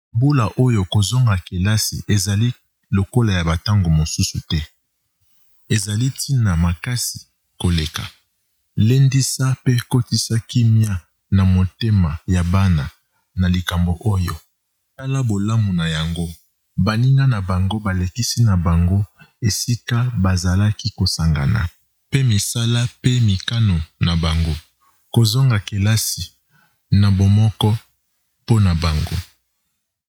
Mbula oyo kozonga kelasi ezali lokola ya batango mosusu te. Ezali ntina makasi koleka. Lendisa pe kotisa kimia na motema ya bana na likambo oyo. Tala bolamu na yango. Baninga na bango balekisi na bango esika bazalaki kosangana. Pe misala pe mikano na bango. Kozonga kelasi na bomoko po na bango.